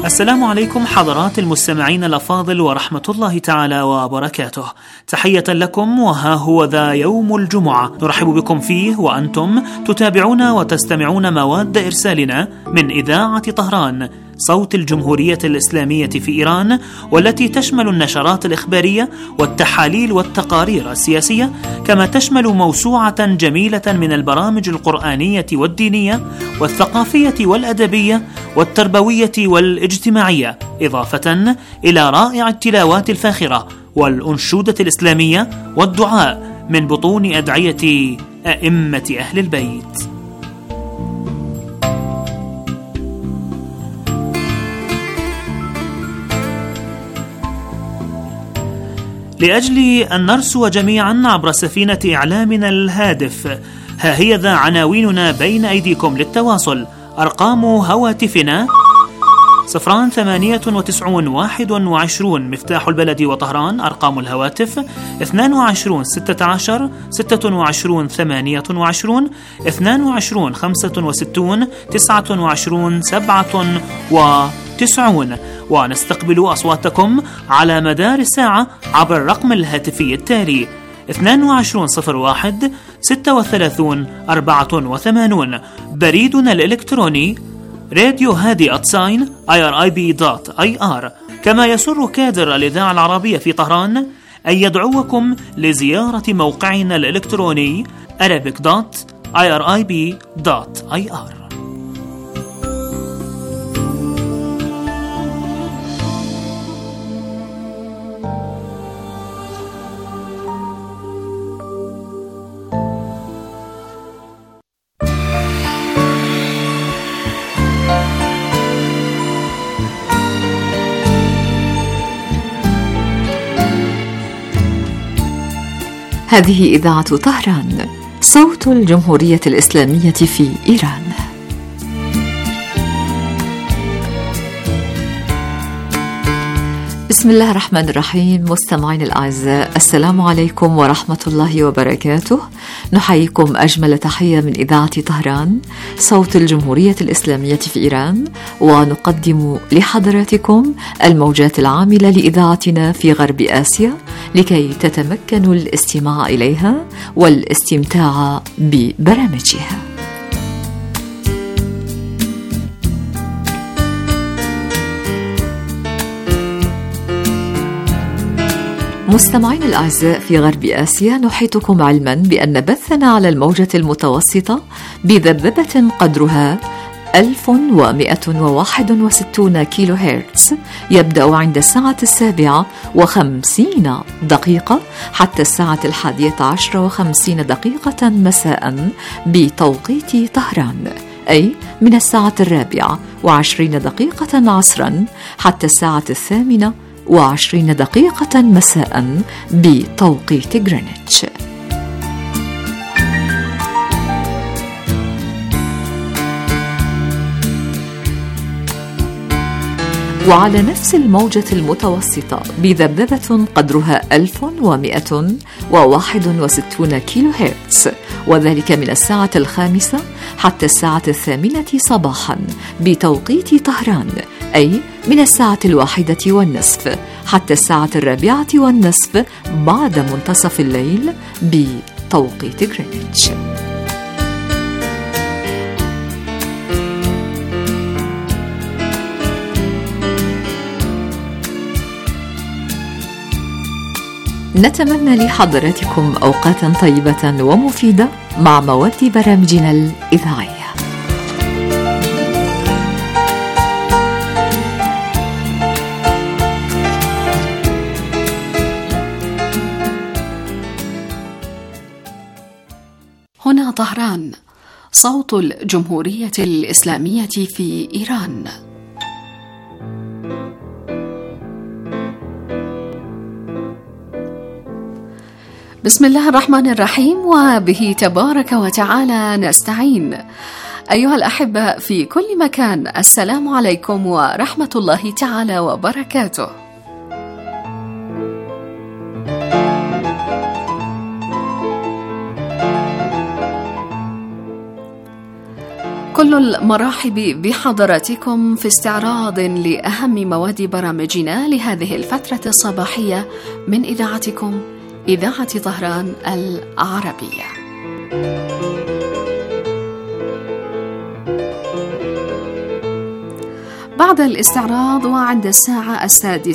السلام عليكم حضرات المستمعين الأفاضل ورحمة الله تعالى وبركاته. تحية لكم، وها هو ذا يوم الجمعة نرحب بكم فيه وأنتم تتابعون وتستمعون مواد إرسالنا من إذاعة طهران صوت الجمهورية الإسلامية في إيران، والتي تشمل النشرات الإخبارية والتحاليل والتقارير السياسية، كما تشمل موسوعة جميلة من البرامج القرآنية والدينية والثقافية والأدبية والتربوية والاجتماعية، إضافة إلى رائع التلاوات الفاخرة والأنشودة الإسلامية والدعاء من بطون أدعية أئمة أهل البيت. لأجل أن نرسو جميعا عبر سفينة إعلامنا الهادف، ها هي ذا عناويننا بين أيديكم للتواصل. أرقام هواتفنا 09891 مفتاح البلد وطهران. أرقام الهواتف 22 16 26 28 22 65 29 97. ونستقبل أصواتكم على مدار الساعة عبر الرقم الهاتفي التالي 2201 36 84. بريدنا الإلكتروني راديو هادي @irib.ir. كما يسر كادر الإذاعة العربية في طهران أن يدعوكم لزيارة موقعنا الإلكتروني arabic.irib.ir. هذه إذاعة طهران صوت الجمهورية الإسلامية في إيران. بسم الله الرحمن الرحيم. مستمعين الأعزاء، السلام عليكم ورحمة الله وبركاته. نحييكم أجمل تحية من إذاعة طهران صوت الجمهورية الإسلامية في إيران، ونقدم لحضراتكم الموجات العاملة لإذاعتنا في غرب آسيا لكي تتمكنوا الاستماع إليها والاستمتاع ببرامجها. مستمعين الأعزاء، في غرب آسيا نحيطكم علما بأن بثنا على الموجة المتوسطة بذبذبة قدرها 1161 كيلو هرتز يبدأ عند الساعة 7:50 حتى الساعة 11:50 مساء بتوقيت طهران، أي من الساعة 4:20 عصرا حتى الساعة 8:20 مساء بتوقيت غرينتش. وعلى نفس الموجة المتوسطة بذبذبة قدرها 1161 كيلو هرتز، وذلك من الساعة 5 حتى الساعة 8 صباحا بتوقيت طهران، أي من الساعة 1:30 حتى الساعة 4:30 بعد منتصف الليل بتوقيت غرينتش. نتمنى لحضراتكم أوقاتا طيبة ومفيدة مع مواد برامجنا الإذاعية. هنا طهران صوت الجمهورية الإسلامية في إيران. بسم الله الرحمن الرحيم، وبه تبارك وتعالى نستعين. أيها الأحبة في كل مكان، السلام عليكم ورحمة الله تعالى وبركاته. كل المرحب بحضراتكم في استعراض لأهم مواد برامجنا لهذه الفترة الصباحية من إذاعتكم إذاعة طهران العربية. بعد الاستعراض وعند الساعة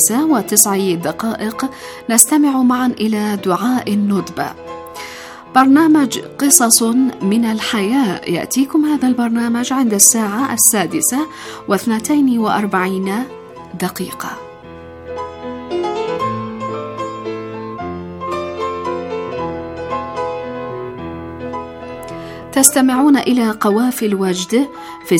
6:09 نستمع معا إلى دعاء الندبة، برنامج قصص من الحياة. يأتيكم هذا البرنامج عند الساعة 6:42. تستمعون إلى قوافي الوجد في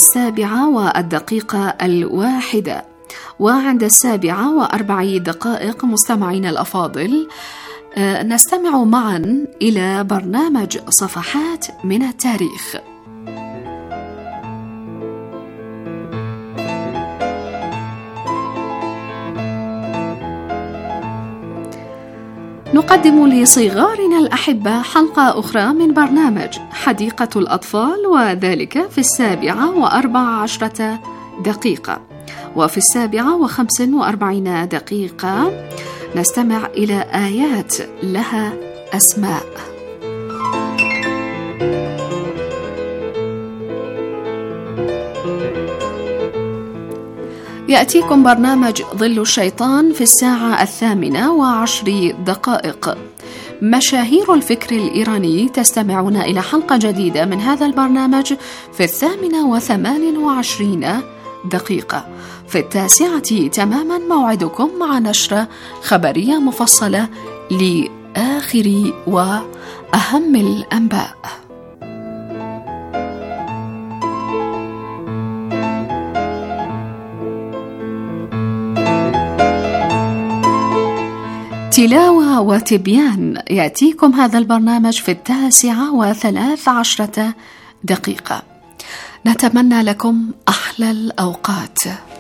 7:01، وعند 7:04 مستمعين الأفاضل نستمع معا إلى برنامج صفحات من التاريخ. نقدم لصغارنا الأحبة حلقة أخرى من برنامج حديقة الأطفال، وذلك في 7:14، وفي 7:45 نستمع إلى آيات لها أسماء. يأتيكم برنامج ظل الشيطان في 8:10. مشاهير الفكر الإيراني، تستمعون إلى حلقة جديدة من هذا البرنامج في 8:28. في 9 تماما موعدكم مع نشرة خبرية مفصلة لآخر وأهم الأنباء. تلاوة وتبيان، يأتيكم هذا البرنامج في 9:13. نتمنى لكم أحلى الأوقات.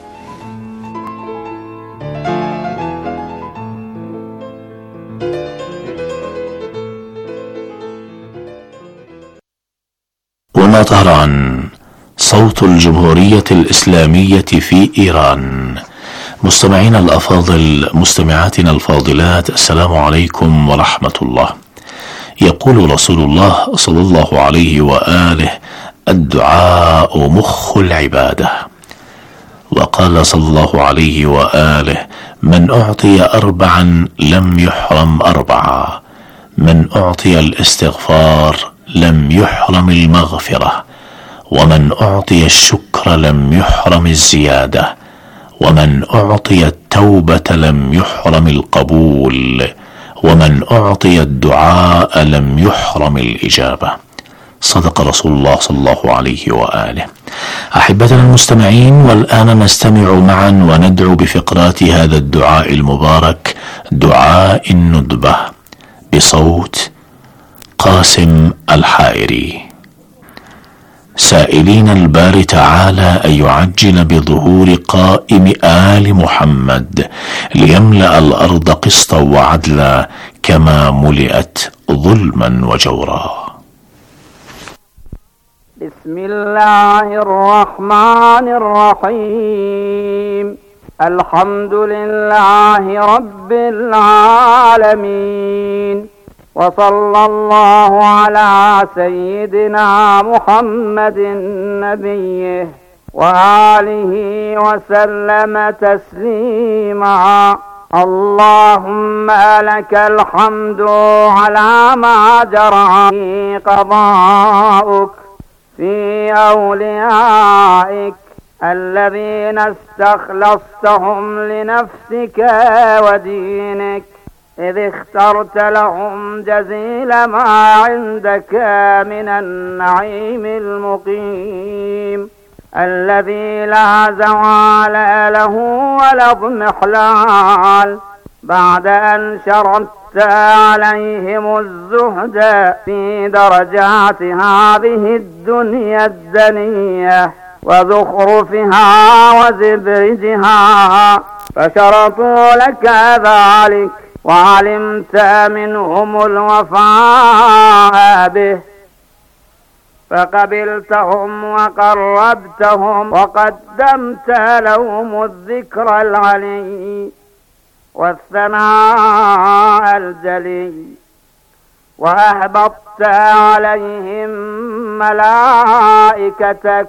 هنا طهران، صوت الجمهورية الإسلامية في إيران. مستمعين الأفاضل، مستمعاتنا الفاضلات، السلام عليكم ورحمة الله. يقول رسول الله صلى الله عليه وآله: الدعاء مخ العبادة. وقال صلى الله عليه وآله: من أعطي 4 لم يحرم 4، من أعطي الاستغفار لم يحرم المغفرة، ومن أعطي الشكر لم يحرم الزيادة، ومن أعطي التوبة لم يحرم القبول، ومن أعطي الدعاء لم يحرم الإجابة. صدق رسول الله صلى الله عليه وآله. أحبتنا المستمعين، والآن نستمع معا وندعو بفقرات هذا الدعاء المبارك، دعاء الندبة، بصوت قاسم الحائري، سائلين الباري تعالى أن يعجل بظهور قائم آل محمد ليملأ الأرض قسطا وعدلا كما ملئت ظلما وجورا. بسم الله الرحمن الرحيم. الحمد لله رب العالمين، وصلى الله على سيدنا محمد نبيه وآله وسلم تسليما. اللهم لك الحمد على ما جرى قضاؤك في أوليائك الذين استخلصتهم لنفسك ودينك، إذ اخترت لهم جزيل ما عندك من النعيم المقيم الذي لا زوال له ولا اضمحلال، بعد أن شرطت عليهم الزهد في درجات هذه الدنيا الدنية وزخرفها وزبرجها، فشرطوا لك ذلك وعلمت منهم الوفاء به، فقبلتهم وقربتهم وقدمت لهم الذكر العلي والثناء الجلي، وأهبطت عليهم ملائكتك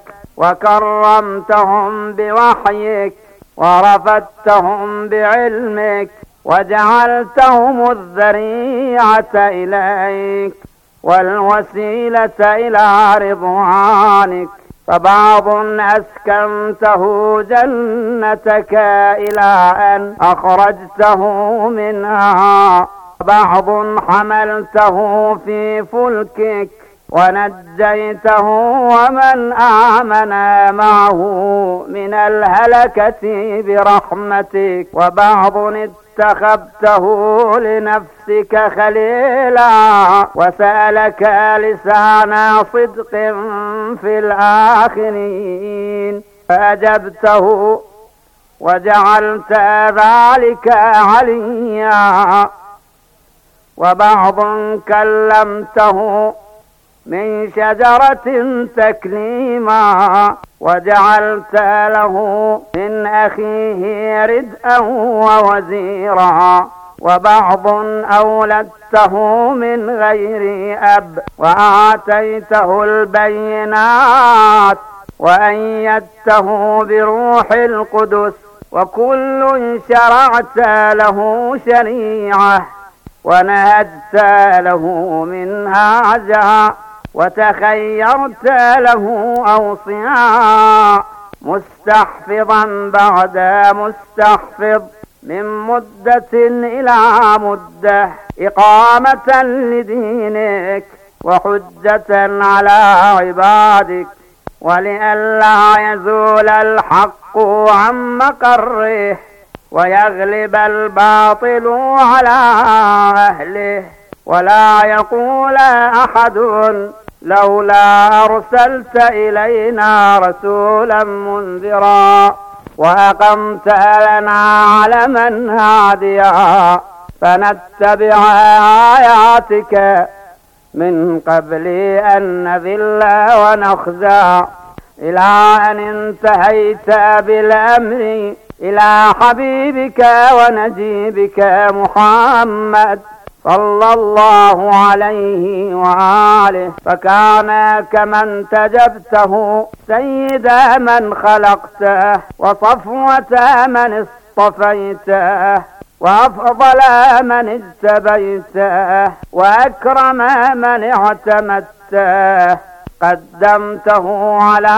وكرمتهم بوحيك ورفدتهم بعلمك وجعلتهم الذريعة إليك والوسيلة إلى رضوانك. فبعض أسكنته جنتك إلى أن أخرجته منها، بعض حملته في فلكك ونجيته ومن آمن معه من الهلكة برحمتك، وبعض اتخذته لنفسك خليلا وسألك لسان صدق في الآخرين فأجبته وجعلت ذلك عليا، وبعض كلمته من شجرة تكليما وجعلت له من أخيه ردءا ووزيرا، وبعض أولدته من غير أب وآتيته البينات وأيدته بروح القدس، وكل شرعت له شريعة ونهجت له منهاجا وتخيرت له أوصياء، مستحفظا بعد مستحفظ من مدة إلى مدة، إقامة لدينك وحجة على عبادك، ولئلا يزول الحق عن مقره ويغلب الباطل على أهله، ولا يقول أحد لولا أرسلت إلينا رسولا منذرا وأقمت لنا علما هاديا فنتبع آياتك من قبل أن نذل ونخزى، إلى أن انتهيت بالأمر إلى حبيبك ونجيبك محمد صلى الله عليه وآله، فكان كمن تجبته سيد من خلقته وصفوة من اصطفيته وأفضل من اجتبيته وأكرم من اعتمدته، قدمته على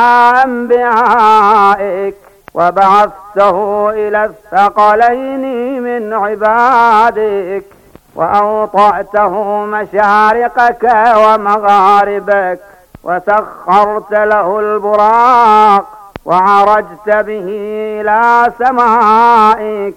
أنبيائك وبعثته إلى الثقلين من عبادك، وأوطأته مشارقك ومغاربك، وسخرت له البراق وعرجت به إلى سمائك،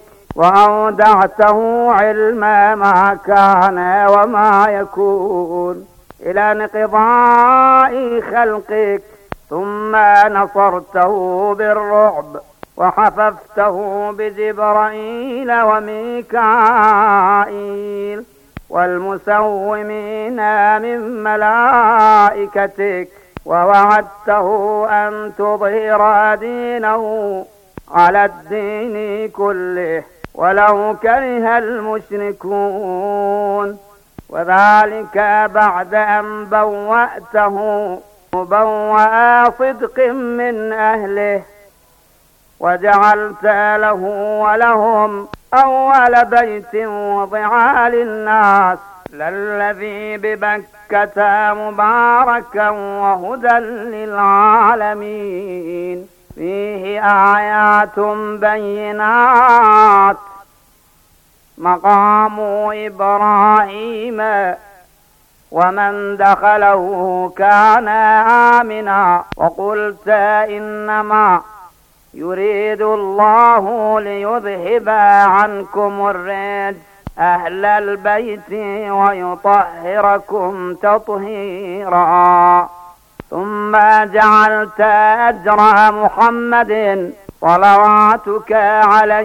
وأودعته علم ما كان وما يكون إلى انقضاء خلقك، ثم نصرته بالرعب وحففته بجبرائيل وميكائيل والمسومين من ملائكتك، ووعدته أن تظهر دينه على الدين كله ولو كره المشركون، وذلك بعد أن بوأته مبوأ صدق من أهله، وجعلت له ولهم أول بيت وضع للناس للذي ببكة مباركا وهدى للعالمين، فيه آيات بينات مقام إبراهيم ومن دخله كان آمنا، وقلت إنما يريد الله ليذهب عنكم الرجس أهل البيت ويطهركم تطهيرا، ثم جعلت أجر محمد صلواتك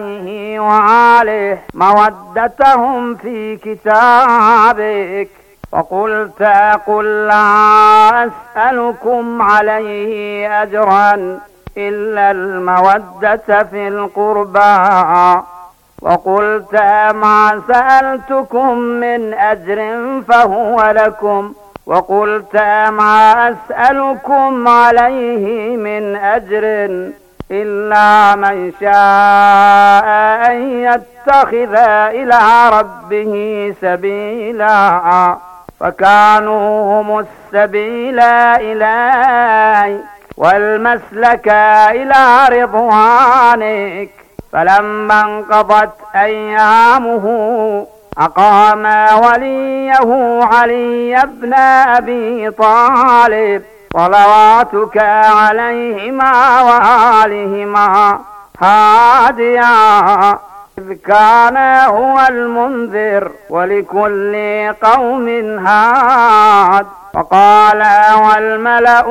عليه وآله مودتهم في كتابك، وقلت قل لا أسألكم عليه أجرا إلا المودة في القربى، وقلت ما سألتكم من أجر فهو لكم، وقلت ما أسألكم عليه من أجر إلا من شاء أن يتخذ إلى ربه سبيلا، فكانوا هم السبيل إليك والمسلك إلى رضوانك. فلما انقضت أيامه أقام وليه علي بن أبي طالب صلواتك عليهما وآلهما هاديا، إذ كان هو المنذر ولكل قوم هاد. فقال والملأ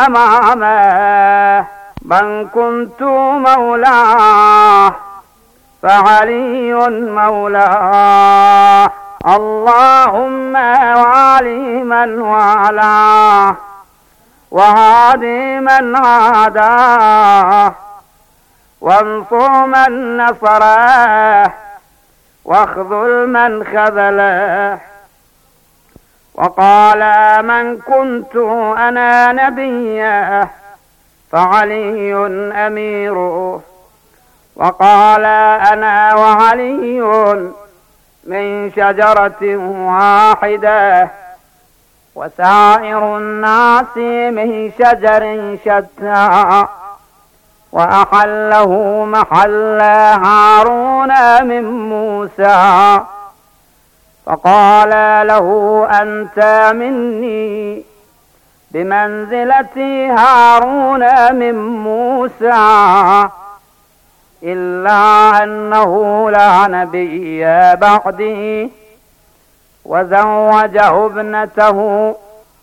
أمامه من كنت مولاه فعلي مولاه، اللهم وعلي من والاه وعادي من عاداه وانصر من نصره واخذل من خذله. وقال من كنت أنا نبيه فعلي أميره، وقال أنا وعلي من شجرة واحدة وسائر الناس من شجر شتى، وأحله محل هارون من موسى. فقال له أنت مني بمنزلة هارون من موسى، إلا أنه لا نبي بعدي، وزوجه ابنته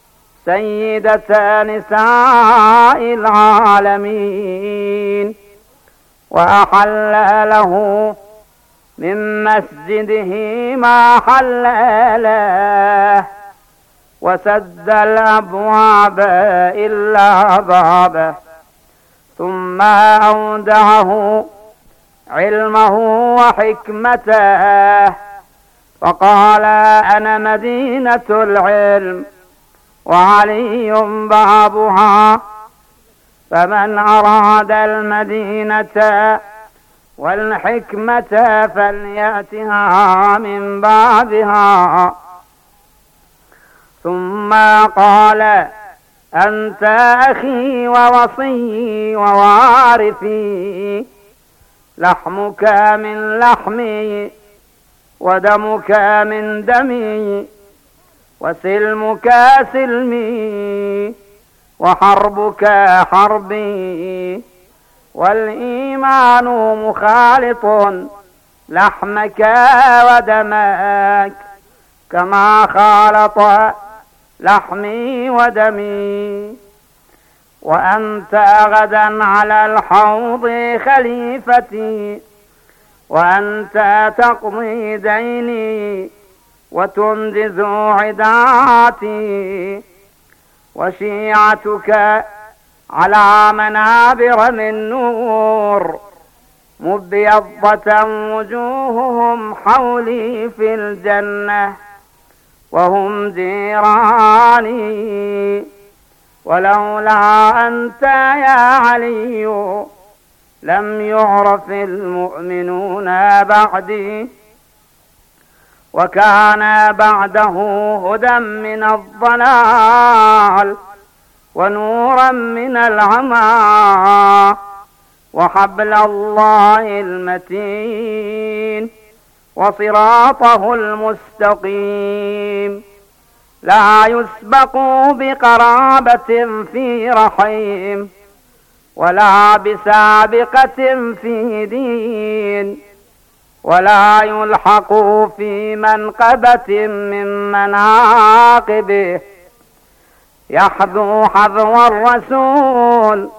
سيدة نساء العالمين، وأحل له من مسجده ما حل له، وسد الأبواب إلا بابه، ثم أودعه علمه وحكمته، فقال أنا مدينة العلم وعلي بابها، فمن أراد المدينة والحكمة فليأتها من بابها. ثم قال أنت أخي ووصي ووارثي، لحمك من لحمي ودمك من دمي، وسلمك سلمي وحربك حربي، والإيمان مخالط لحمك ودمك كما خالط لحمي ودمي. وأنت غدا على الحوض خليفتي، وأنت تقضي ديني وتنجز عداتي، وشيعتك على منابر من نور، مبيضة وجوههم حولي في الجنة، وهم جيراني. ولولا أنت يا علي لم يعرف المؤمنون بعدي، وكان بعده هدى من الضلال ونورا من العمى، وحبل الله المتين وصراطه المستقيم، لا يسبق بقرابة في رحيم، ولا بسابقة في دين، ولا يلحق في منقبة من مناقبه، يحذو حذو الرسول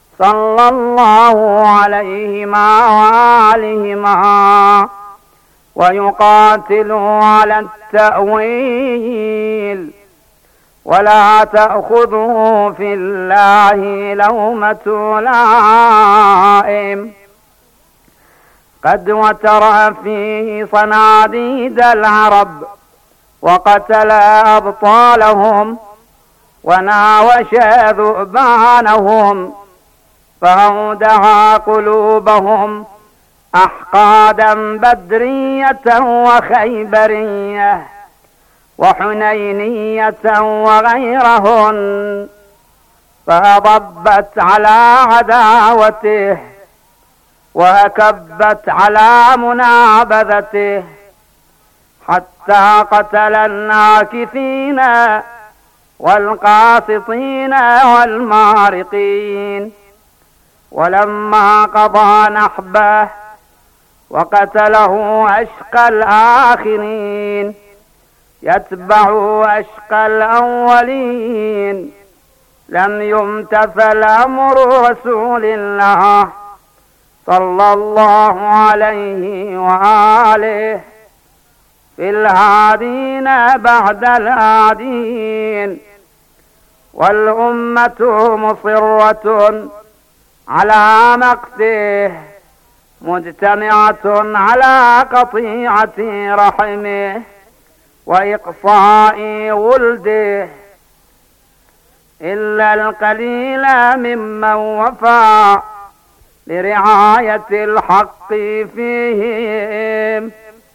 صلى الله عليهما وآلهما، ويقاتلوا على التأويل، ولا تأخذوا في الله لومة لائم. قد وتر فيه صناديد العرب وقتل أبطالهم وناوش ذؤبانهم، فأودع قلوبهم أحقادا بدرية وخيبرية وحنينية وغيرهن، فأضبت على عداوته وأكبت على منابذته، حتى قتل الناكثين والقاسطين والمارقين. ولما قضى نحبه وقتله أشقى الآخرين يتبع أشقى الأولين، لم يمتثل أمر رسول الله صلى الله عليه وآله في الهادين بعد الهادين، والأمة مصرة على مقته مجتمعة على قطيعة رحمه وإقصاء ولده، إلا القليل ممن وفى لرعاية الحق فيهم.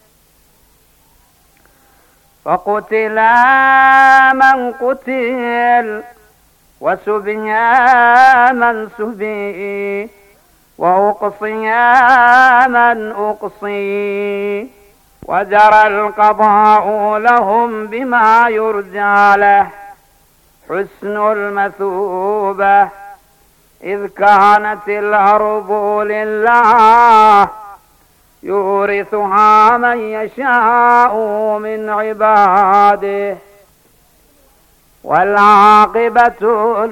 فقتل من قتل وسبي من سبي وأقصي من أقصي، وجرى القضاء لهم بما يرجى له حسن المثوبة، إذ كانت الأرض لله يورثها من يشاء من عباده، والعاقبة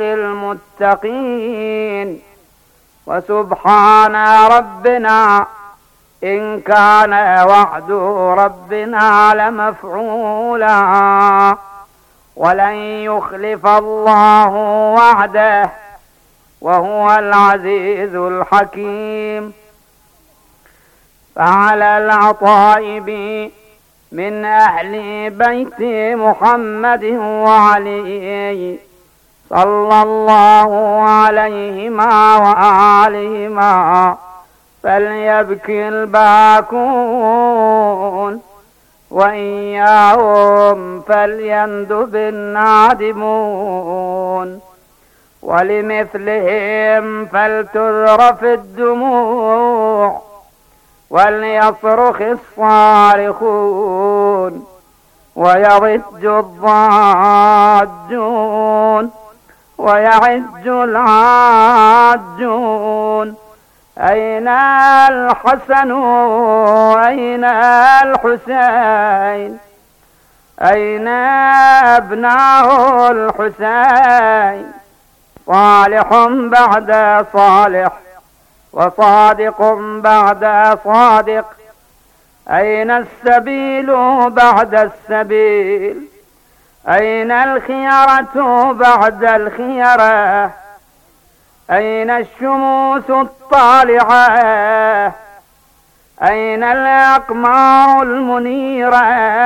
للمتقين. وسبحان ربنا إن كان وعد ربنا لمفعولا، ولن يخلف الله وعده وهو العزيز الحكيم. فعلى العطائب من أهل بيت محمد وعلي صلى الله عليهما وآلهما فليبكي الباكون، وإياهم فليندب النادمون، ولمثلهم فلتذرف الدموع وليصرخ الصارخون ويضج الضاجون ويعج العاجون. أين الحسن أين الحسين أين أبناء الحسين؟ صالح بعد صالح وصادق بعد صادق، أين السبيل بعد السبيل؟ أين الخيرة بعد الخيرة؟ أين الشموس الطالعة؟ أين الأقمار المنيرة؟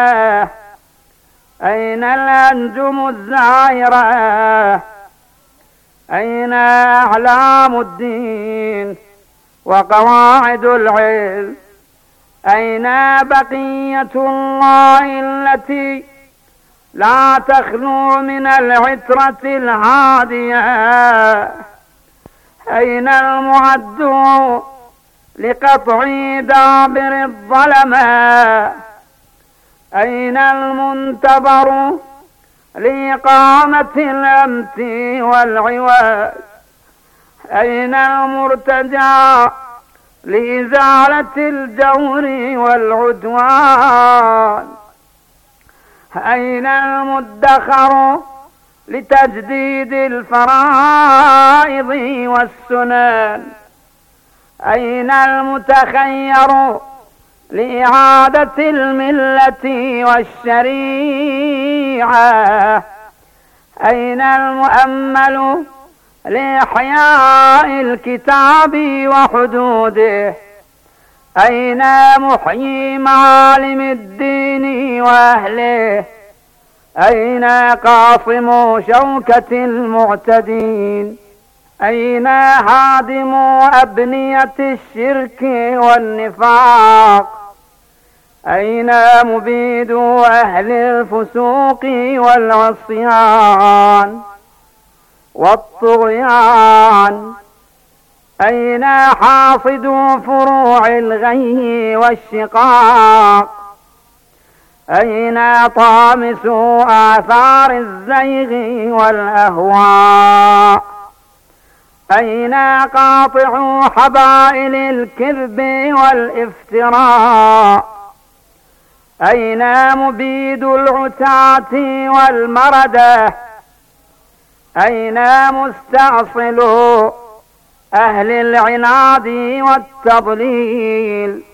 أين الأنجم الزاهرة؟ أين أعلام الدين وقواعد العلم؟ أين بقية الله التي لا تخلو من العترة الهادية؟ أين المعد لقطع دابر الظلمة؟ أين المنتظر لإقامة الأمت والعواد؟ أين المرتجى لإزالة الجور والعدوان؟ أين المدخر لتجديد الفرائض والسنن؟ أين المتخير لإعادة الملة والشريعة؟ أين المؤمل لإحياء الكتاب وحدوده؟ أين محيي معالم الدين وأهله؟ أين قاصم شوكة المعتدين؟ أين هادم أبنية الشرك والنفاق؟ أين مبيد أهل الفسوق والعصيان والطغيان؟ أين حاصد فروع الغي والشقاق؟ أين طامس آثار الزيغ والأهواء؟ أين قاطع حبائل الكذب والافتراء؟ أين مبيد العتاة والمردة؟ أين مستأصل أهل العناد والتضليل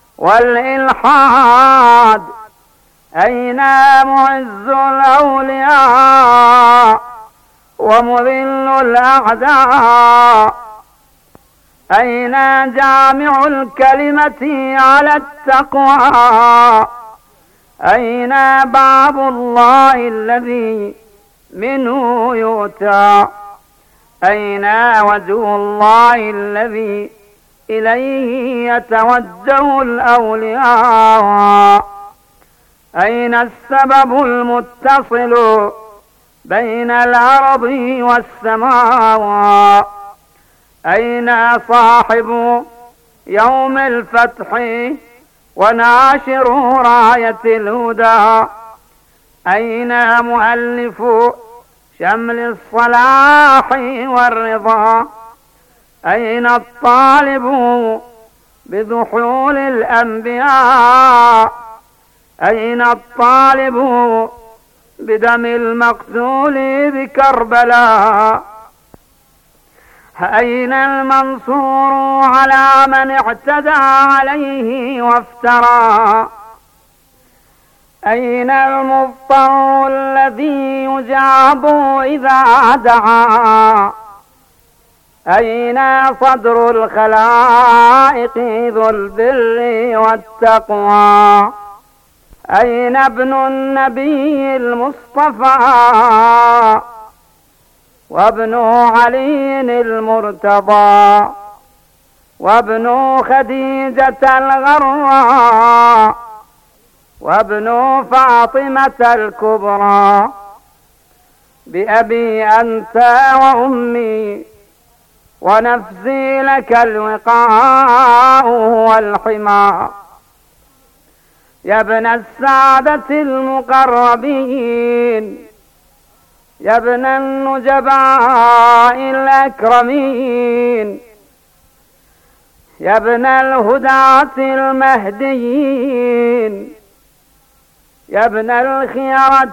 والإلحاد؟ أين معز الأولياء ومذل الأعداء؟ أين جامع الكلمة على التقوى؟ أين باب الله الذي منه يؤتى؟ أين وجه الله الذي إليه يتوجه الأولياء؟ أين السبب المتصل بين الأرض والسماء؟ أين صاحب يوم الفتح وناشر راية الهدى؟ أين مؤلف شمل الصلاح والرضا؟ أين الطالب بذحول الأنبياء؟ أين الطالب بدم المقتول بكربلاء؟ أين المنصور على من اعتدى عليه وافترى؟ أين المضطر الذي يجاب إذا دعا؟ أين صدر الخلائق ذو البر والتقوى؟ أين ابن النبي المصطفى وابن علي المرتضى وابن خديجة الغراء وابن فاطمة الكبرى؟ بأبي أنت وأمي ونفسي لك الوقاء والحمى. يا ابن السادة المقربين، يا ابن النجباء الأكرمين، يا ابن الهداة المهديين، يا ابن الخيرة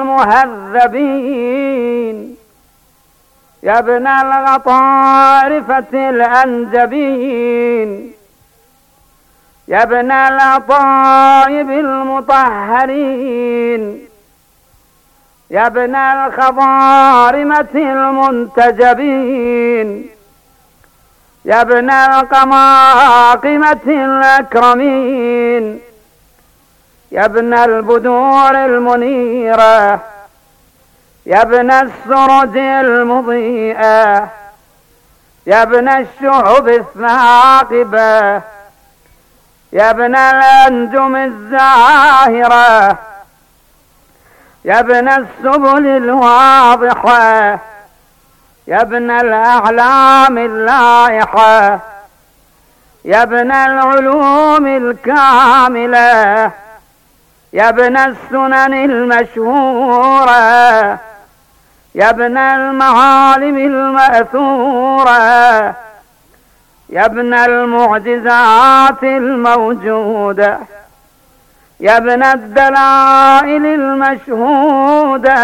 المهذبين، يا ابن الغطارفة الأنجبين، يا ابن الأطايب المطهرين، يا ابن الخضارمة المنتجبين، يا ابن القماقمة الأكرمين، يا ابن البدور المنيرة، يا ابن السرج المضيئة، يا ابن الشعب الثاقبة، يا ابن الأنجم الزاهرة، يا ابن السبل الواضحة، يا ابن الأعلام اللائحة، يا ابن العلوم الكاملة، يا ابن السنن المشهورة، يا ابن المعالم المأثورة، يا ابن المعجزات الموجودة، يا ابن الدلائل المشهودة،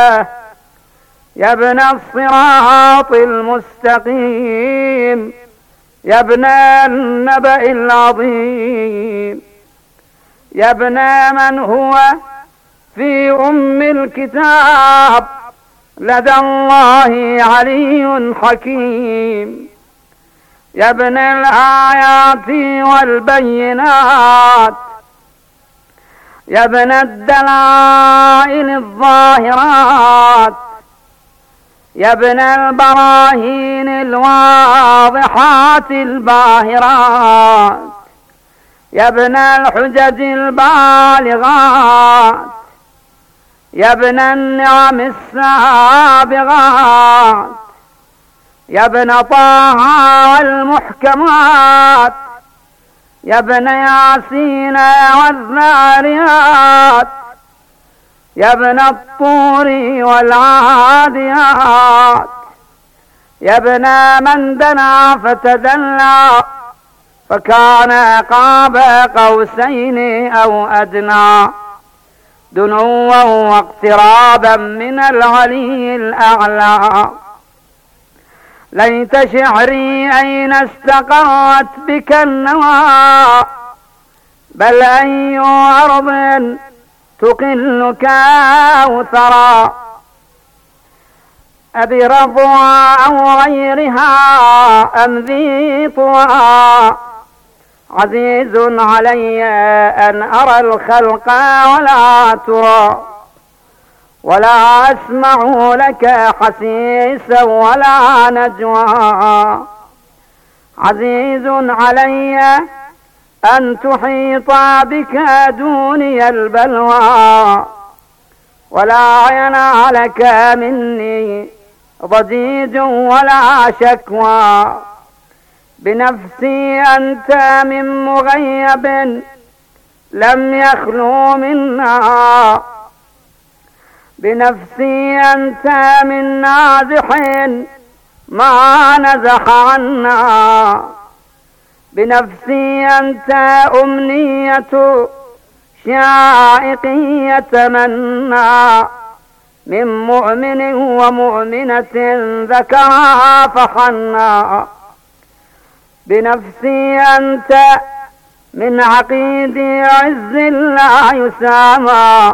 يا ابن الصراط المستقيم، يا ابن النبأ العظيم، يا ابن من هو في أم الكتاب لدى الله علي حكيم، يا ابن الآيات والبينات، يا ابن الدلائل الظاهرات، يا ابن البراهين الواضحات الباهرات، يا ابن الحجج البالغات، يا ابن النعم السابغات، يا ابن طه المحكمات، يا ابن ياسين والذاريات، يا ابن الطور والعاديات، يا ابن من دنا فتدلى فكان قاب قوسين أو أدنى، دنوا واقترابا من العلي الأعلى. ليت شعري أين استقرت بك النوى، بل أي أرض تقلك أو ثرى، أبي رضوى أو غيرها أم ذي طوى، عزيز علي أن أرى الخلق ولا ترى، ولا أسمع لك حسيسا ولا نجوى، عزيز علي أن تحيط بك دوني البلوى، ولا ينالك مني ضجيج ولا شكوى، بنفسي أنت من مغيب لم يخلو منا، بنفسي أنت من نازح ما نزح عنا، بنفسي أنت أمنية شائق يتمنى، من مؤمن ومؤمنة ذكرها فحنى، بنفسي أنت من عقيد عز لا يسامى،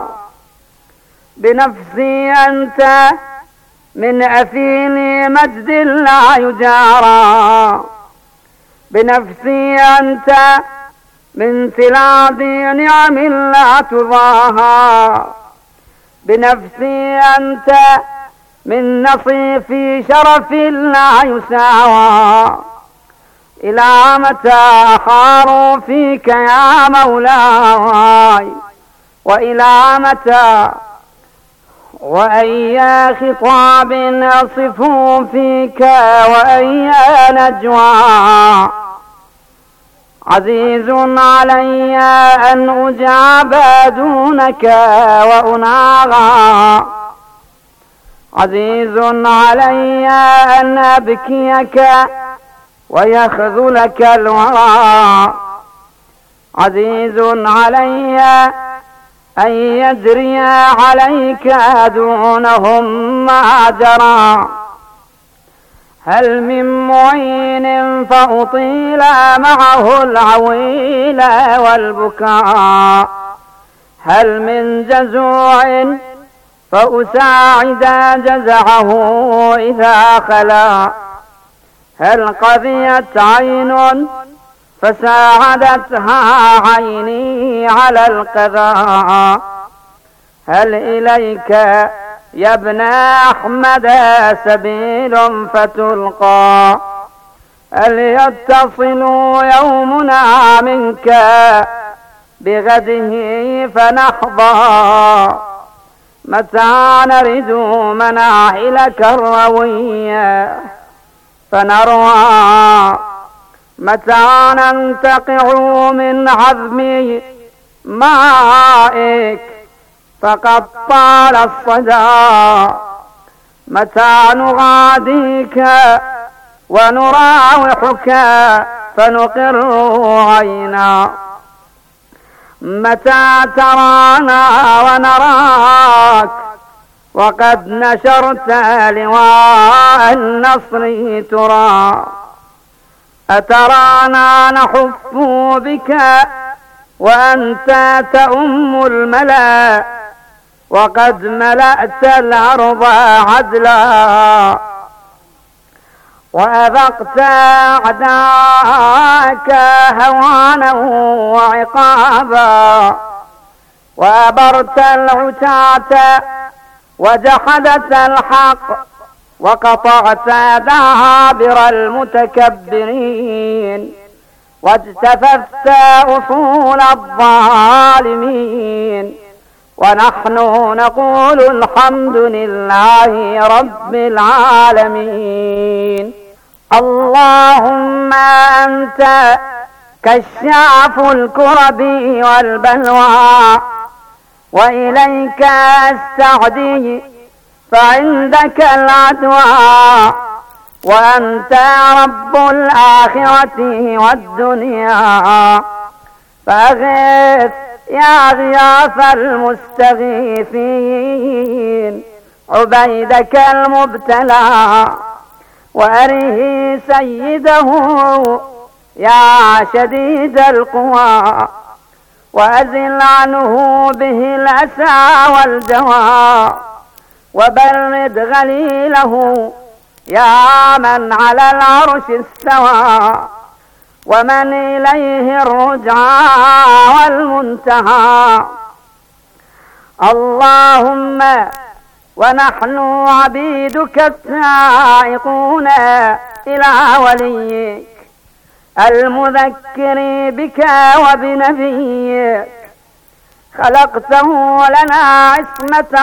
بنفسي أنت من أثيل مجد لا يجارى، بنفسي أنت من تلاد نعم لا تضاهى، بنفسي أنت من نصيف شرف لا يساوى، إلى متى أخار فيك يا مولاي، وإلى متى وأي خطاب أصف فيك وأي نجوى، عزيز علي أن أجاب دونك وأناغى، عزيز علي أن أبكيك ويخذلك الورى، عزيز علي أن يجري عليك دونهم ما جرى، هل من معين فأطيل معه العويل والبكاء، هل من جزوع فأساعد جزعه إذا خلا، هل قضيت عين فساعدتها عيني على القضاء، هل إليك يا ابن أحمد سبيل فتلقى، هل يتصل يومنا منك بغده فنحظى، متى نرد مناهلك الروية فنروى، متى ننتقع من عظم مائك فقد طال الصدى، متى نغاديك ونراوحك فنقر عينا، متى ترانا ونراك وقد نشرت لواء النصر ترى، أترانا نحف بك وأنت تؤم الملأ وقد ملأت الأرض عدلا وأذقت أعداءك هوانا وعقابا وأبرت العتاة وجحدت الحق وقطعت دابر المتكبرين واجتثثت أصول الظالمين ونحن نقول الحمد لله رب العالمين. اللهم أنت كشاف الكرب والبلوى وإليك أستعدي فعندك العدوى وأنت رب الآخرة والدنيا فأغث يا غياث المستغيثين عبيدك المبتلى وأره سيده يا شديد القوى وأزل عنه به الأسى والجوى وبرد غليله يا من على العرش استوى ومن إليه الرجعى والمنتهى. اللهم ونحن عبيدك السائقون إلى وليك المذكر بك وبنبيك خلقته لنا عصمة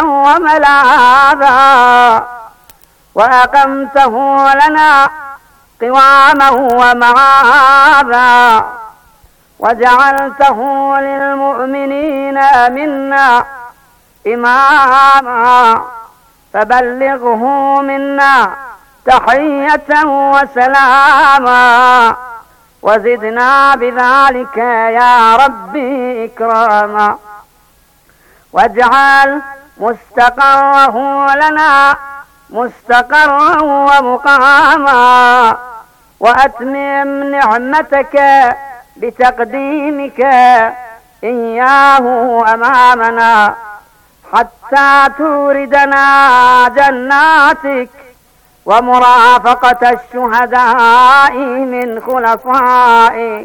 وملاذا وأقمته لنا قواما ومعاذا وجعلته للمؤمنين منا إماما فبلغه منا تحية وسلاما وزدنا بذلك يا ربي إكراما واجعل مستقره لنا مستقرا ومقاما وأتمم نعمتك بتقديمك إياه أمامنا حتى توردنا جناتك ومرافقة الشهداء من خلفائك.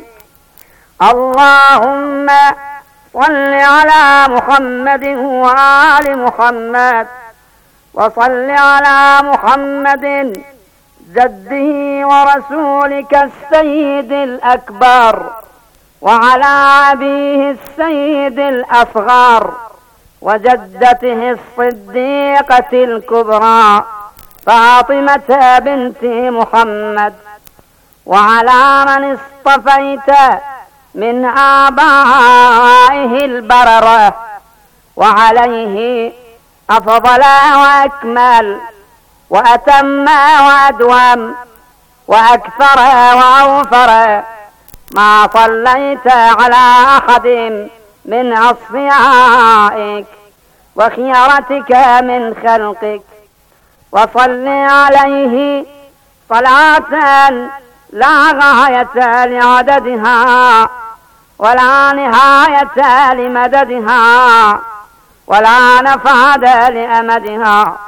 اللهم صل على محمد وآل محمد وصل على محمد جده ورسولك السيد الأكبر وعلى أبيه السيد الأصغر وجدته الصديقة الكبرى فاطمة بنت محمد وعلى من اصطفيت من آبائه البررة وعليه أفضل وأكمل وأتم وأدوم وأكثر وأوفر ما صليت على أحد من أصفيائك وخيرتك من خلقك وصل عليه صلاة لا غاية لعددها ولا نهاية لمددها ولا نفاد لأمدها.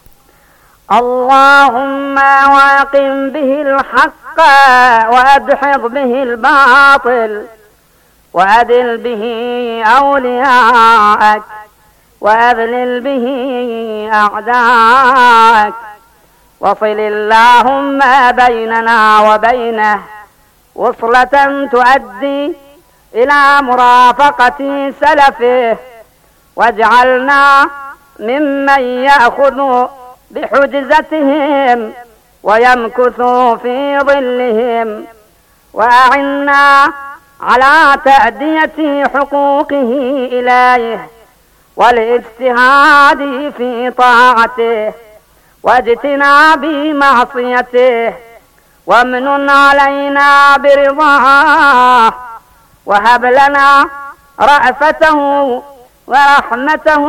اللهم واقم به الحق وأدحض به الباطل وأذل به أولياءك وأذلل به أعداءك وصل اللهم بيننا وبينه وصلة تؤدي إلى مرافقة سلفه واجعلنا ممن يأخذ بحجزتهم ويمكث في ظلهم وأعنا على تأدية حقوقه إليه والاجتهاد في طاعته واجتناب معصيته وامنن علينا برضاه وهب لنا رأفته ورحمته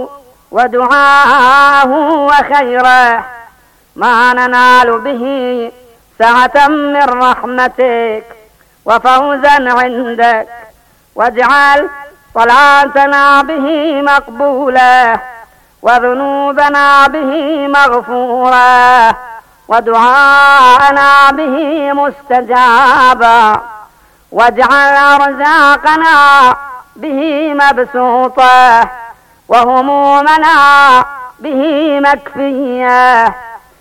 ودعاءه وخيره ما ننال به سعة من رحمتك وفوزا عندك واجعل صلاتنا به مقبولة وذنوبنا به مغفورة ودعاءنا به مستجابا واجعل أرزاقنا به مبسوطة وهمومنا به مكفية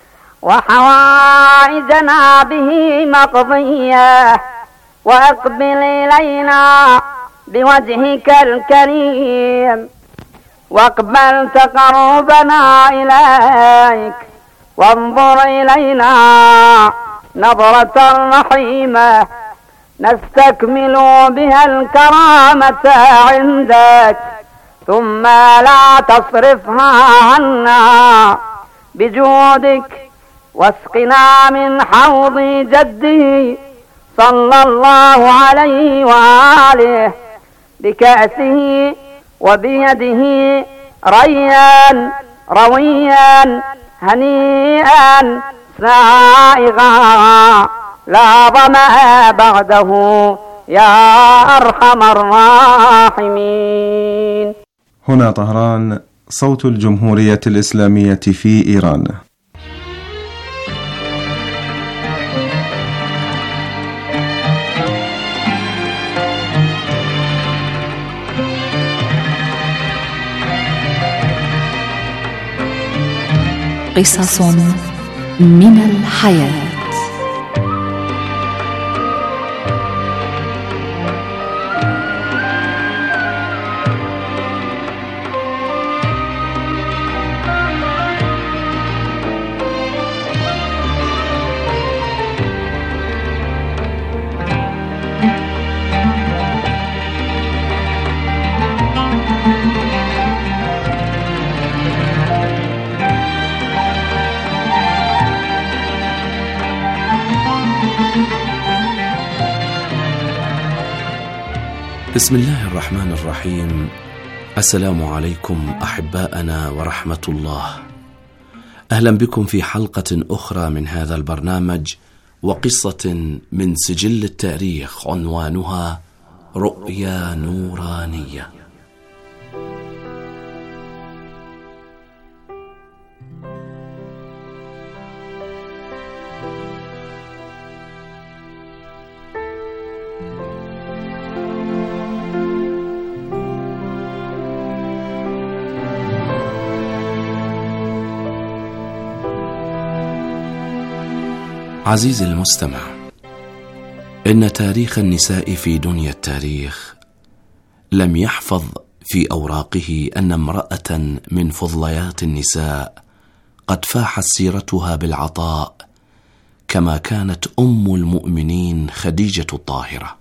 وحوائجنا به مقضية وأقبل إلينا بوجهك الكريم واقبل تقربنا إليك وانظر إلينا نظرة رحيمة نستكمل بها الكرامة عندك ثم لا تصرفها عنا بجودك واسقنا من حوض جدي صلى الله عليه وآله بكأسه وبيده ريا رويا هنيئا سائغا لا ظمأ بعده يا أرحم الراحمين. هنا طهران، صوت الجمهورية الإسلامية في إيران. قصص من الحياة. بسم الله الرحمن الرحيم. السلام عليكم أحباءنا ورحمة الله. أهلا بكم في حلقة أخرى من هذا البرنامج وقصة من سجل التاريخ عنوانها رؤيا نورانية. عزيزي المستمع، إن تاريخ النساء في دنيا التاريخ لم يحفظ في أوراقه أن امرأة من فضليات النساء قد فاحت سيرتها بالعطاء كما كانت أم المؤمنين خديجة الطاهرة.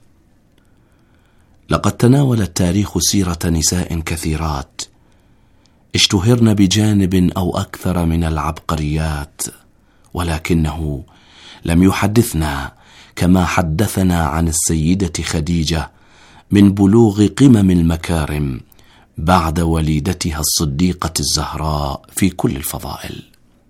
لقد تناول التاريخ سيرة نساء كثيرات اشتهرن بجانب أو أكثر من العبقريات، ولكنه لم يحدثنا كما حدثنا عن السيدة خديجة من بلوغ قمم المكارم بعد وليدتها الصديقة الزهراء في كل الفضائل.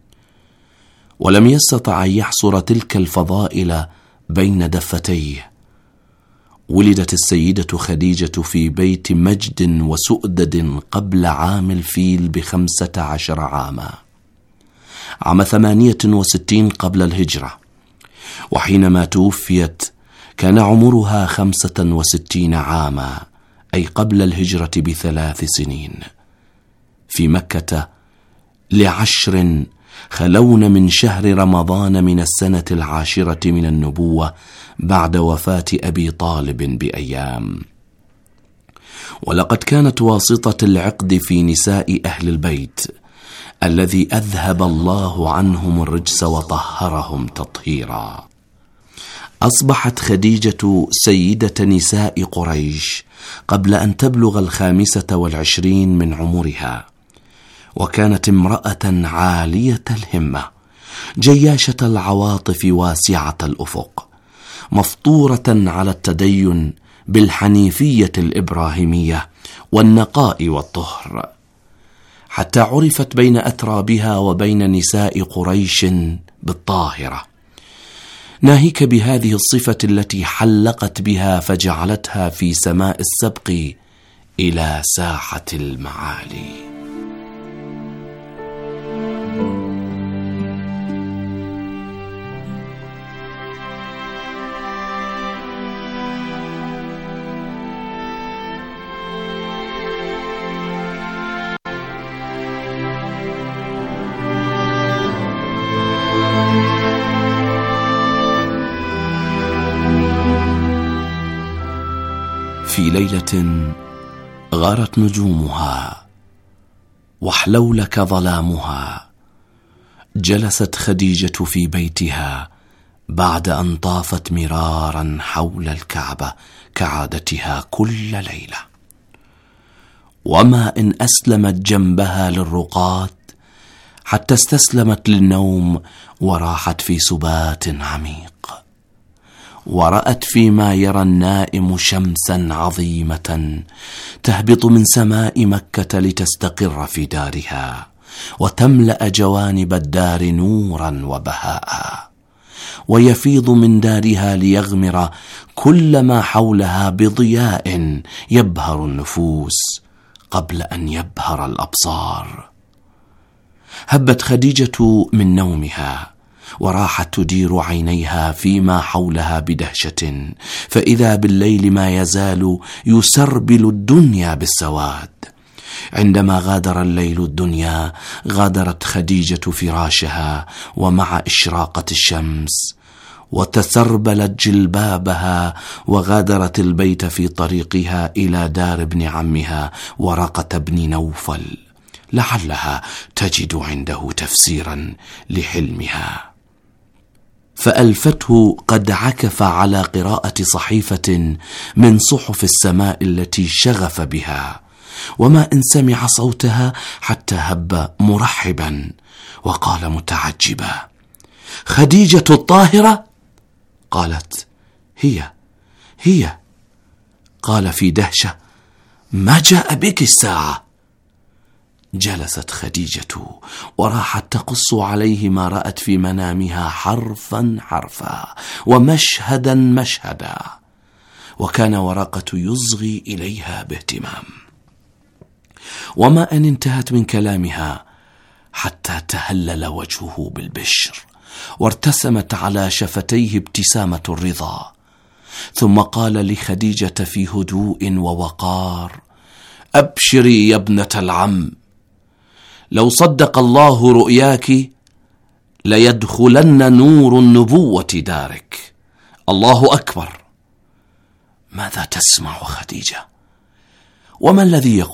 ولم يستطع أن يحصر تلك الفضائل بين دفتيه. ولدت السيدة خديجة في بيت مجد وسؤدد قبل عام الفيل ب15 عاما، عام 68 قبل الهجرة، وحينما توفيت كان عمرها 65 عاما، أي قبل الهجرة ب3 سنين، في مكة ل10 خلون من شهر رمضان من السنة 10 من النبوة بعد وفاة أبي طالب بأيام. ولقد كانت واسطة العقد في نساء أهل البيت الذي أذهب الله عنهم الرجس وطهرهم تطهيرا. أصبحت خديجة سيدة نساء قريش قبل أن تبلغ 25 من عمرها، وكانت امرأة عالية الهمة جياشة العواطف واسعة الأفق، مفطورة على التدين بالحنيفية الإبراهيمية والنقاء والطهر، حتى عرفت بين أترابها وبين نساء قريش بالطاهرة، ناهيك بهذه الصفة التي حلقت بها فجعلتها في سماء السبق إلى ساحة المعالي. في ليلة غارت نجومها وحلولك ظلامها، جلست خديجة في بيتها بعد أن طافت مرارا حول الكعبة كعادتها كل ليلة، وما إن أسلمت جنبها للرقاة حتى استسلمت للنوم وراحت في سبات عميق، ورأت فيما يرى النائم شمسا عظيمة تهبط من سماء مكة لتستقر في دارها وتملأ جوانب الدار نورا وبهاء، ويفيض من دارها ليغمر كل ما حولها بضياء يبهر النفوس قبل أن يبهر الأبصار. هبت خديجة من نومها وراحت تدير عينيها فيما حولها بدهشة، فإذا بالليل ما يزال يسربل الدنيا بالسواد. عندما غادر الليل الدنيا غادرت خديجة فراشها ومع إشراقة الشمس، وتسربلت جلبابها وغادرت البيت في طريقها إلى دار ابن عمها ورقة بن نوفل، لعلها تجد عنده تفسيرا لحلمها. فألفته قد عكف على قراءة صحيفة من صحف السماء التي شغف بها، وما إن سمع صوتها حتى هب مرحبا وقال متعجبا: خديجة الطاهرة؟ قالت: هي. قال في دهشة: ما جاء بك الساعة؟ جلست خديجة وراحت تقص عليه ما رأت في منامها حرفا حرفا ومشهدا مشهدا، وكان ورقة يصغي إليها باهتمام. وما أن انتهت من كلامها حتى تهلل وجهه بالبشر وارتسمت على شفتيه ابتسامة الرضا، ثم قال لخديجة في هدوء ووقار: أبشري يا ابنة العم، لو صدق الله رؤياك ليدخلن نور النبوة دارك. الله أكبر. ماذا تسمع خديجة؟ وما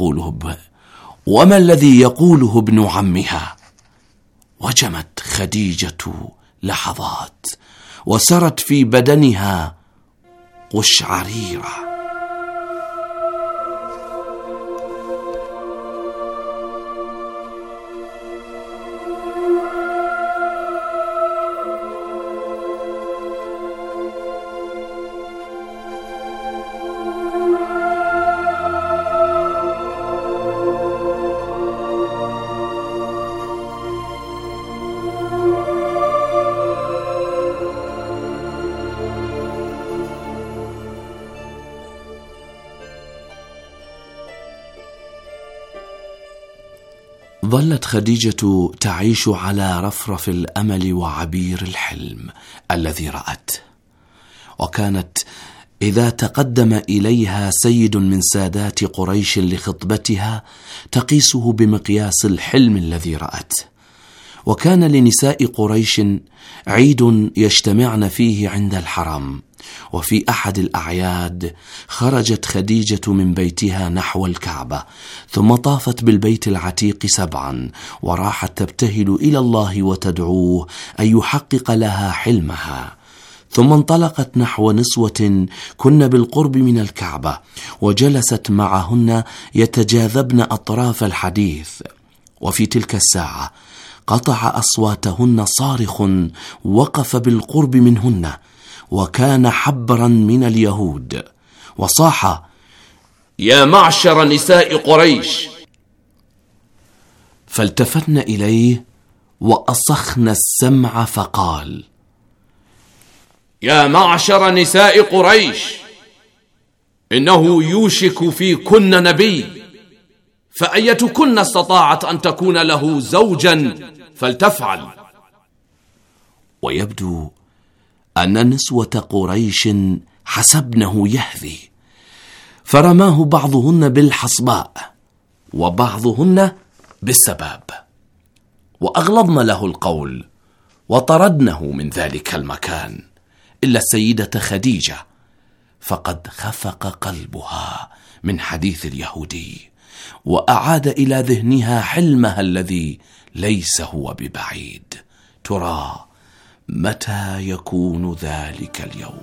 الذي يقوله ابن عمها؟ وجمت خديجة لحظات وسرت في بدنها قشعريرة. ظلت خديجة تعيش على رفرف الأمل وعبير الحلم الذي رأته، وكانت إذا تقدم إليها سيد من سادات قريش لخطبتها تقيسه بمقياس الحلم الذي رأته. وكان لنساء قريش عيد يجتمعن فيه عند الحرم، وفي أحد الأعياد خرجت خديجة من بيتها نحو الكعبة، ثم طافت بالبيت العتيق 7 وراحت تبتهل إلى الله وتدعوه أن يحقق لها حلمها، ثم انطلقت نحو نسوة كن بالقرب من الكعبة وجلست معهن يتجاذبن أطراف الحديث. وفي تلك الساعة قطع أصواتهن صارخ وقف بالقرب منهن، وكان حبرا من اليهود، وصاح: يا معشر نساء قريش! فالتفتن إليه وأصخن السمع فقال: يا معشر نساء قريش، إنه يوشك فيكن نبي، فأيتكن استطاعت أن تكون له زوجا فلتفعل. ويبدو أن نسوة قريش حسبنه يهذي، فرماه بعضهن بالحصباء وبعضهن بالسباب، وأغلظن له القول وطردنه من ذلك المكان، إلا السيدة خديجة فقد خفق قلبها من حديث اليهودي، وأعاد إلى ذهنها حلمها الذي ليس هو ببعيد. ترى متى يكون ذلك اليوم؟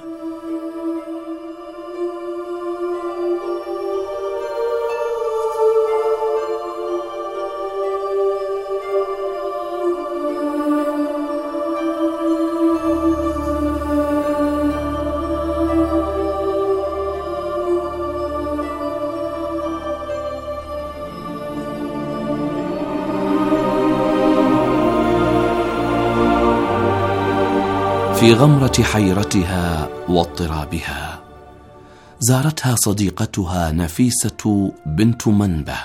في غمرة حيرتها واضطرابها زارتها صديقتها نفيسة بنت منبه،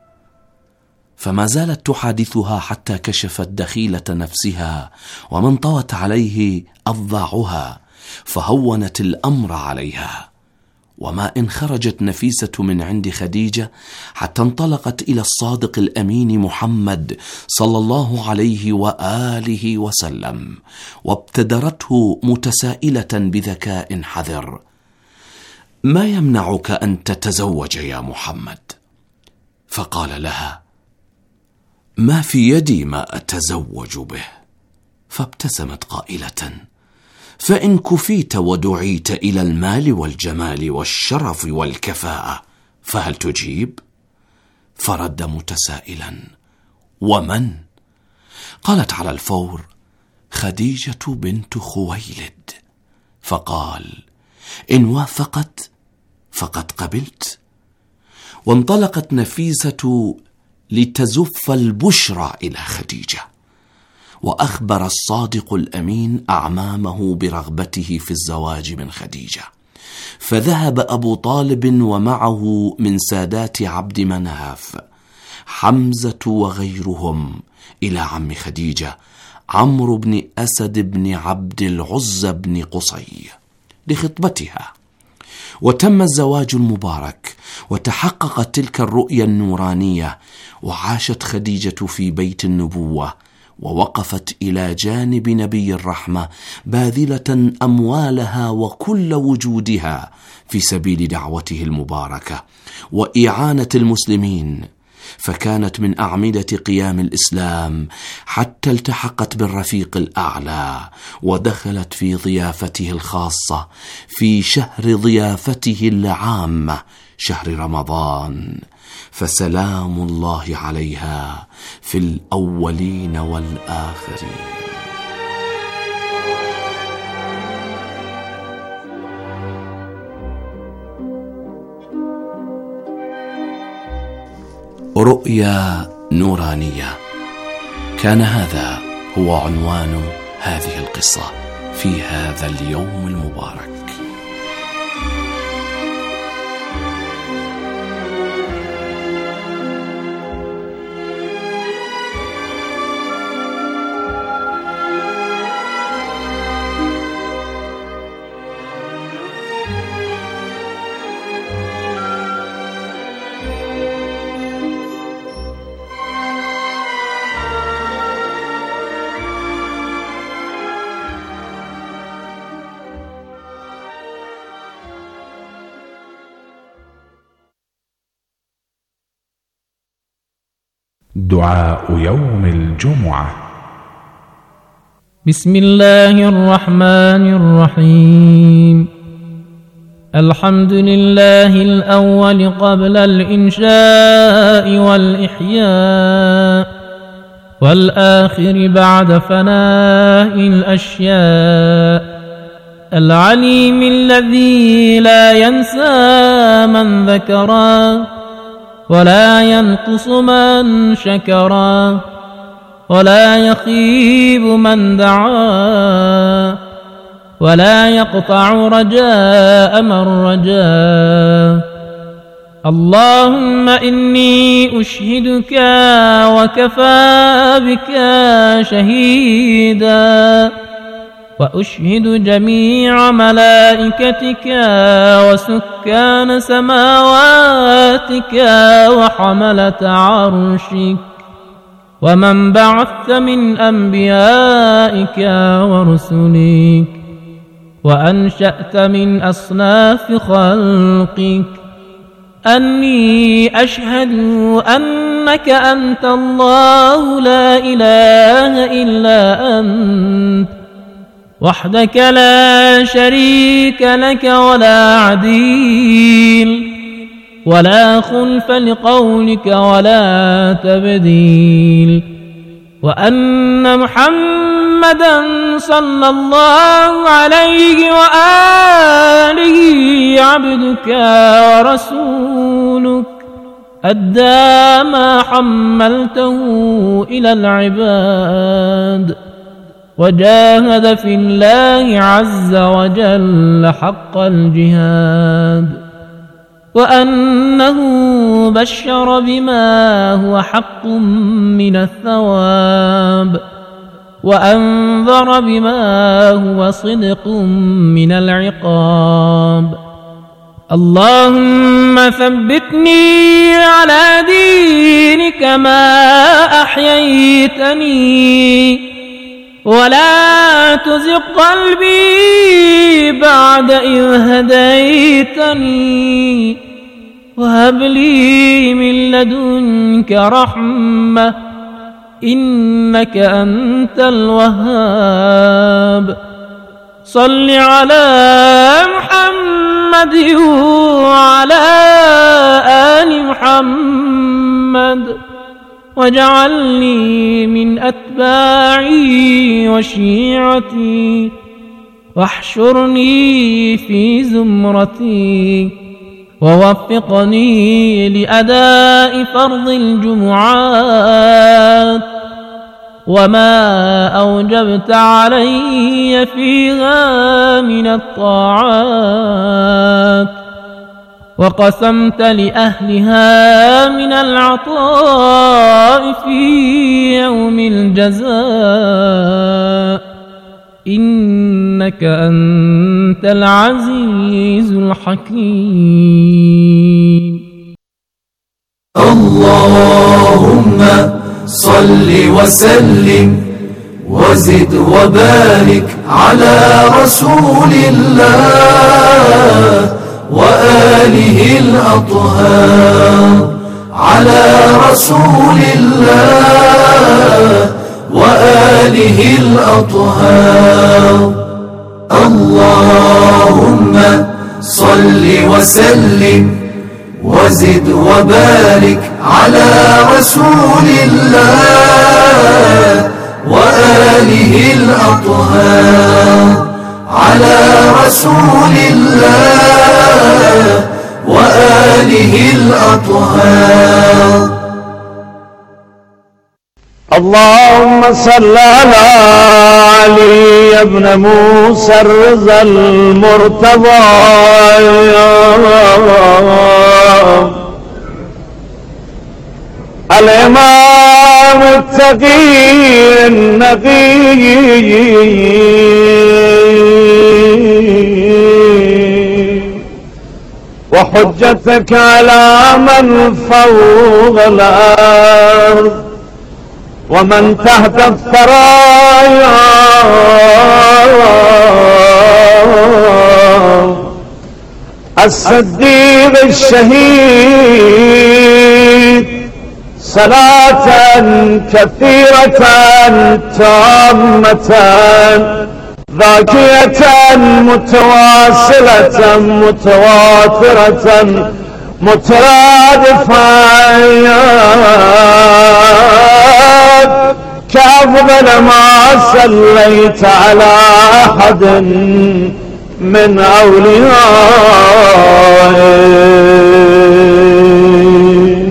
فما زالت تحادثها حتى كشفت دخيلة نفسها ومن طوت عليه أضاعها، فهونت الأمر عليها. وما إن خرجت نفيسة من عند خديجة حتى انطلقت إلى الصادق الأمين محمد صلى الله عليه وآله وسلم، وابتدرته متسائلة بذكاء حذر: ما يمنعك أن تتزوج يا محمد؟ فقال لها: ما في يدي ما أتزوج به. فابتسمت قائلة: فإن كفيت ودعيت إلى المال والجمال والشرف والكفاءة فهل تجيب؟ فرد متسائلا: ومن؟ قالت على الفور: خديجة بنت خويلد. فقال: إن وافقت فقد قبلت. وانطلقت نفيسة لتزف البشرى إلى خديجة، وأخبر الصادق الأمين أعمامه برغبته في الزواج من خديجة، فذهب أبو طالب ومعه من سادات عبد مناف حمزة وغيرهم إلى عم خديجة عمرو بن أسد بن عبد العزى بن قصي لخطبتها. وتم الزواج المبارك، وتحققت تلك الرؤيا النورانية، وعاشت خديجة في بيت النبوة، ووقفت إلى جانب نبي الرحمة باذلة أموالها وكل وجودها في سبيل دعوته المباركة وإعانة المسلمين، فكانت من أعمدة قيام الإسلام حتى التحقت بالرفيق الأعلى، ودخلت في ضيافته الخاصة في شهر ضيافته العامة شهر رمضان، فسلام الله عليها في الأولين والآخرين. رؤيا نورانية، كان هذا هو عنوان هذه القصة في هذا اليوم المبارك. دعاء يوم الجمعة. بسم الله الرحمن الرحيم. الحمد لله الأول قبل الإنشاء والإحياء، والآخر بعد فناء الأشياء، العليم الذي لا ينسى من ذكرا ولا ينقص من شكرا ولا يخيب من دعا، ولا يقطع رجاء من رجاه. اللهم إني أشهدك وكفى بك شهيدا، وأشهد جميع ملائكتك وسكان سماواتك وحملة عرشك ومن بعثت من أنبيائك ورسلك وأنشأت من أصناف خلقك أني أشهد أنك أنت الله لا إله إلا أنت وحدك لا شريك لك ولا عديل ولا خلف لقولك ولا تبديل، وأن محمدا صلى الله عليه وآله عبدك ورسولك أدى ما حملته إلى العباد وجاهد في الله عز وجل حق الجهاد، وأنه بشر بما هو حق من الثواب وأنذر بما هو صدق من العقاب. اللهم ثبتني على دينك ما أحييتني ولا تزغ قلبي بعد إذ هديتني وهب لي من لدنك رحمة إنك أنت الوهاب. صل على محمد وعلى آل محمد واجعلني من أتباعي وشيعتي واحشرني في زمرتي ووفقني لأداء فرض الجمعات وما أوجبت علي فيها من الطاعات وقسمت لأهلها من العطاء في يوم الجزاء إنك أنت العزيز الحكيم. اللهم صل وسلم وزد وبارك على رسول الله وآله الأطهار، على رسول الله وآله الأطهار. اللهم صل وسلم وزد وبارك على رسول الله وآله الأطهار، على رسول الله وآله الأطهار. اللهم صل على علي بن موسى الرضا المرتضى الإمام التقي النقي وحجتك على من فوق الأرض ومن تحت الثرايا الصديق الشهيد صلاة كثيرة تامة ذاكية متواصلة متواترة مترادفة كأفضل ما صليت على أحد من أوليائك.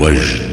الوجد.